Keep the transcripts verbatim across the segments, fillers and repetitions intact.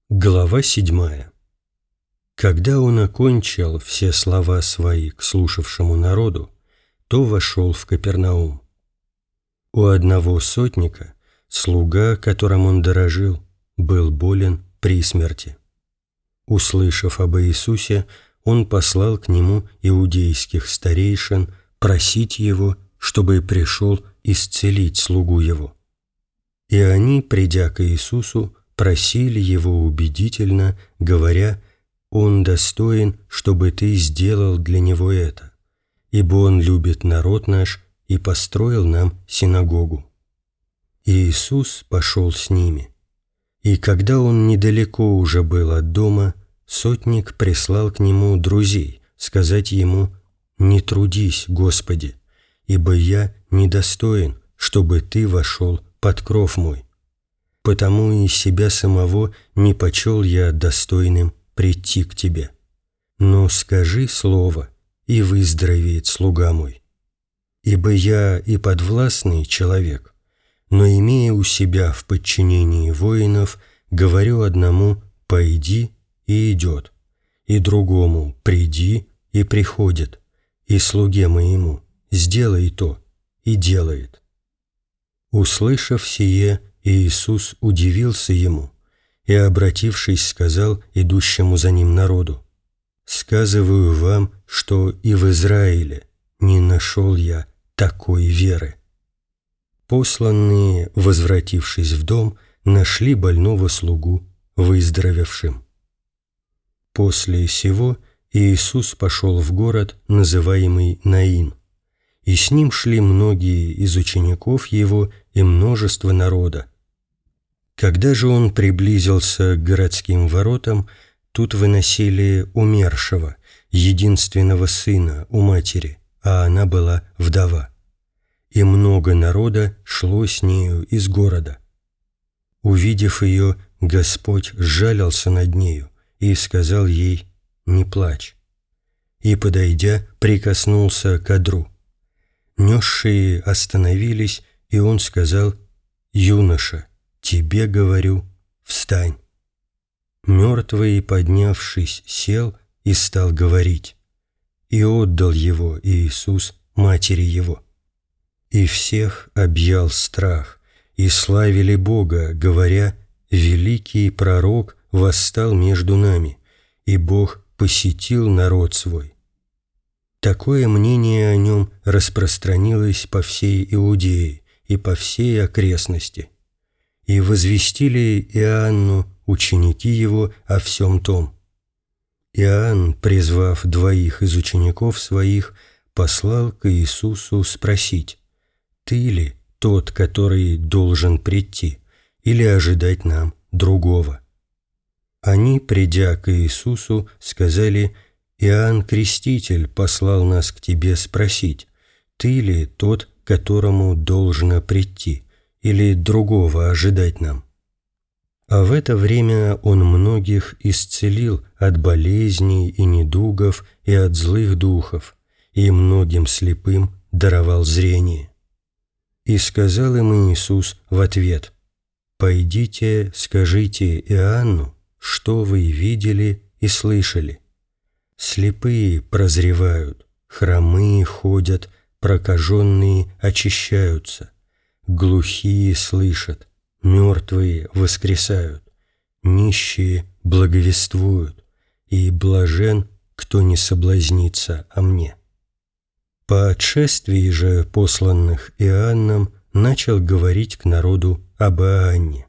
Глава седьмая. Когда он окончил все слова свои к слушавшему народу, то вошел в Капернаум. У одного сотника, слуга, которым он дорожил, был болен при смерти. Услышав об Иисусе, он послал к нему иудейских старейшин просить его, чтобы пришел исцелить слугу его. И они, придя к Иисусу, просили его убедительно, говоря: «Он достоин, чтобы ты сделал для него это, ибо он любит народ наш и построил нам синагогу». И Иисус пошел с ними. И когда он недалеко уже был от дома, сотник прислал к нему друзей сказать ему: «Не трудись, Господи, ибо я недостоин, чтобы ты вошел под кров мой. Потому и себя самого не почел я достойным прийти к тебе. Но скажи слово, и выздоровеет слуга мой. Ибо я и подвластный человек, но, имея у себя в подчинении воинов, говорю одному: пойди, и идет, и другому: приди, и приходит, и слуге моему: сделай то, и делает». Услышав сие, Иисус удивился ему и, обратившись, сказал идущему за ним народу: «Сказываю вам, что и в Израиле не нашел я такой веры». Посланные, возвратившись в дом, нашли больного слугу выздоровевшим. После сего Иисус пошел в город, называемый Наин, и с ним шли многие из учеников его и множество народа. Когда же он приблизился к городским воротам, тут выносили умершего, единственного сына у матери, а она была вдова. И много народа шло с нею из города. Увидев ее, Господь сжалился над нею и сказал ей: «Не плачь». И, подойдя, прикоснулся к одру. Несшие остановились, и он сказал: «Юноша, тебе говорю, встань». Мертвый, поднявшись, сел и стал говорить. И отдал его Иисус матери его. И всех объял страх, и славили Бога, говоря: «Великий пророк восстал между нами, и Бог посетил народ свой». Такое мнение о нем распространилось по всей Иудее и по всей окрестности. И возвестили Иоанну ученики его о всем том. Иоанн, призвав двоих из учеников своих, послал к Иисусу спросить: «Ты ли тот, который должен прийти, или ожидать нам другого?» Они, придя к Иисусу, сказали: «Иоанн Креститель послал нас к тебе спросить: ты ли тот, которому должно прийти, или другого ожидать нам?» А в это время он многих исцелил от болезней и недугов и от злых духов, и многим слепым даровал зрение. И сказал им Иисус в ответ: «Пойдите, скажите Иоанну, что вы видели и слышали. Слепые прозревают, хромые ходят, прокаженные очищаются, глухие слышат, мертвые воскресают, нищие благовествуют, и блажен, кто не соблазнится о мне». По отшествии же посланных Иоанном начал говорить к народу об Иоанне.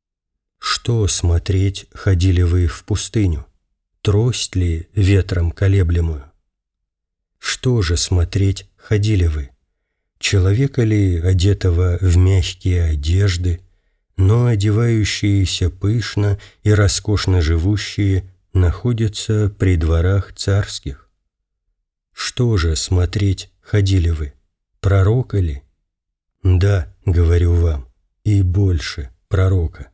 «Что смотреть ходили вы в пустыню? Трость ли ветром колеблемую? Что же смотреть ходили вы? Человека ли, одетого в мягкие одежды, но одевающиеся пышно и роскошно живущие находятся при дворах царских? Что же смотреть ходили вы? Пророка ли? Да, говорю вам, и больше пророка.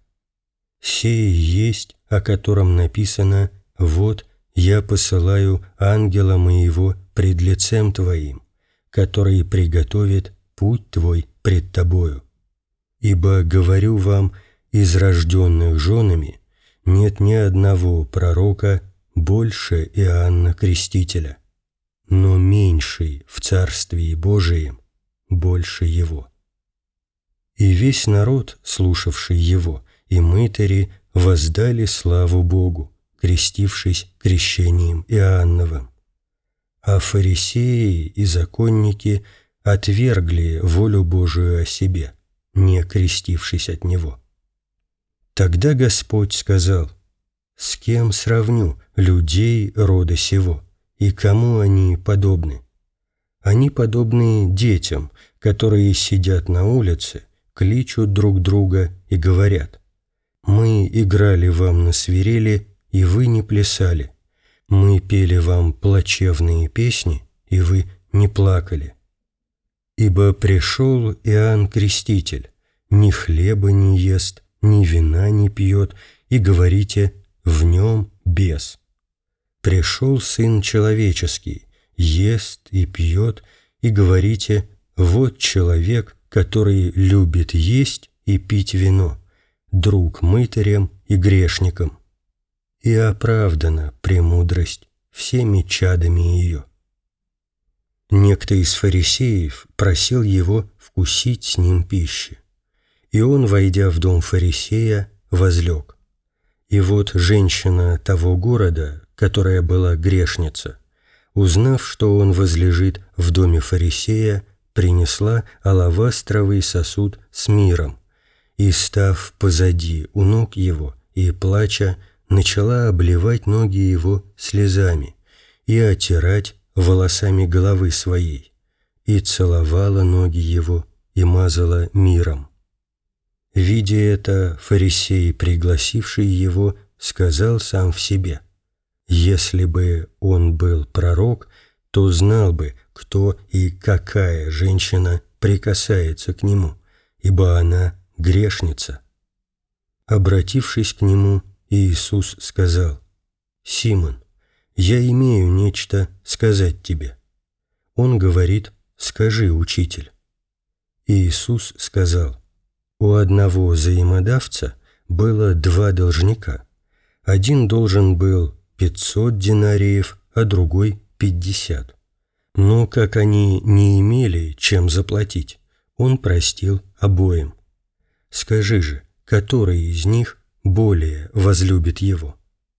Сей есть, о котором написано: «Вот я посылаю ангела моего пред лицем твоим, который приготовит путь твой пред тобою. Ибо, говорю вам, из рожденных женами нет ни одного пророка больше Иоанна Крестителя, но меньший в Царствии Божием больше его». И весь народ, слушавший его, и мытари воздали славу Богу, крестившись крещением Иоанновым. А фарисеи и законники отвергли волю Божию о себе, не крестившись от него. Тогда Господь сказал: «С кем сравню людей рода сего, и кому они подобны? Они подобны детям, которые сидят на улице, кличут друг друга и говорят: мы играли вам на свирели, и вы не плясали. Мы пели вам плачевные песни, и вы не плакали. Ибо пришел Иоанн Креститель, ни хлеба не ест, ни вина не пьет, и говорите: в нем бес. Пришел Сын Человеческий, ест и пьет, и говорите: вот человек, который любит есть и пить вино, друг мытарям и грешникам. И оправдана премудрость всеми чадами ее». Некто из фарисеев просил его вкусить с ним пищи, и он, войдя в дом фарисея, возлег. И вот женщина того города, которая была грешница, узнав, что он возлежит в доме фарисея, принесла алавастровый сосуд с миром, и, став позади у ног его и плача, начала обливать ноги его слезами и отирать волосами головы своей, и целовала ноги его и мазала миром. Видя это, фарисей, пригласивший его, сказал сам в себе: если бы он был пророк, то знал бы, кто и какая женщина прикасается к нему, ибо она грешница. Обратившись к нему, Иисус сказал: «Симон, я имею нечто сказать тебе». Он говорит: «Скажи, учитель». Иисус сказал: у одного взаимодавца было два должника. Один должен был пятьсот динариев, а другой пятьдесят. Но как они не имели чем заплатить, он простил обоим. Скажи же, который из них более возлюбит его?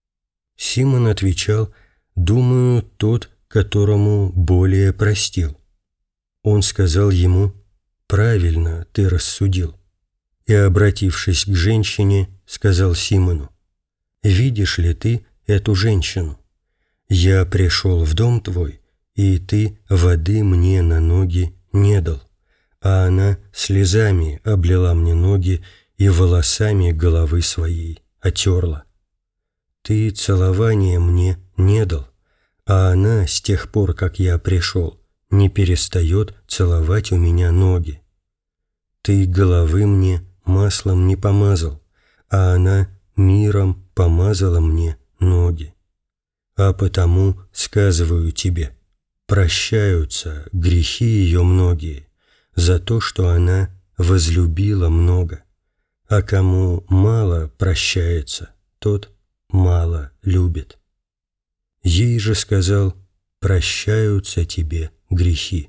Симон отвечал: думаю, тот, которому более простил. Он сказал ему: правильно ты рассудил. И, обратившись к женщине, сказал Симону: видишь ли ты эту женщину? Я пришел в дом твой, и ты воды мне на ноги не дал, а она слезами облила мне ноги и волосами головы своей отерла. Ты целования мне не дал, а она с тех пор, как я пришел, не перестает целовать у меня ноги. Ты головы мне маслом не помазал, а она миром помазала мне ноги. А потому сказываю тебе, прощаются грехи ее многие за то, что она возлюбила много, а кому мало прощается, тот мало любит. Ей же сказал: прощаются тебе грехи.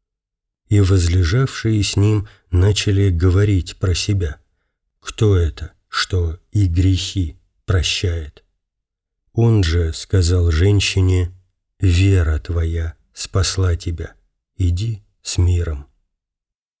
И возлежавшие с ним начали говорить про себя: кто это, что и грехи прощает? Он же сказал женщине: вера твоя спасла тебя, иди с миром.